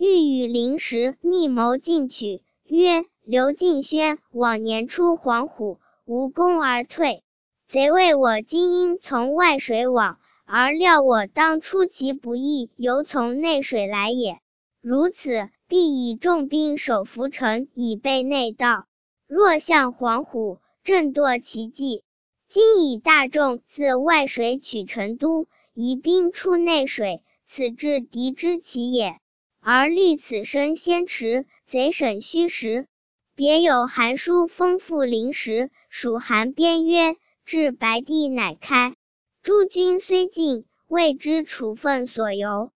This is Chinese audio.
欲与灵石密谋进取，曰：刘敬轩往年出黄虎，无功而退。贼谓我今因从外水往，而料我当出其不意，犹从内水来也。如此，必以重兵守涪城，以备内道。若向黄虎，正堕其计。今以大众自外水取成都，移兵出内水，此致敌之其也。而虑此生先迟，贼审虚实。别有函书封附灵石，属函编曰：至白帝乃开。诸军虽进，未知处分所由。